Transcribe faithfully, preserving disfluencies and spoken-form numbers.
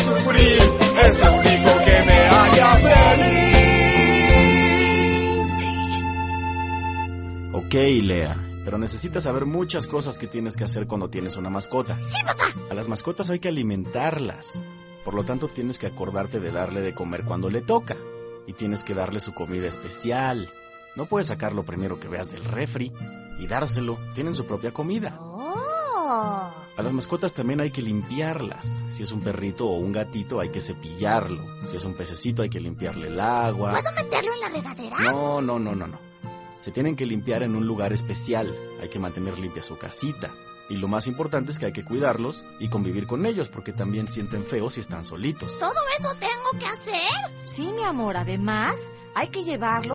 sufrir, es lo único que me haría feliz. Ok, Lea, pero necesitas saber muchas cosas que tienes que hacer cuando tienes una mascota. Sí, papá. A las mascotas hay que alimentarlas. Por lo tanto, tienes que acordarte de darle de comer cuando le toca. Y tienes que darle su comida especial. No puedes sacar lo primero que veas del refri y dárselo. Tienen su propia comida. Oh. A las mascotas también hay que limpiarlas. Si es un perrito o un gatito, hay que cepillarlo. Si es un pececito, hay que limpiarle el agua. ¿Puedo meterlo en la regadera? No, no, no, no, no. Se tienen que limpiar en un lugar especial. Hay que mantener limpia su casita. Y lo más importante es que hay que cuidarlos y convivir con ellos, porque también sienten feo si están solitos. ¿Todo eso tengo que hacer? Sí, mi amor, además hay que llevarlo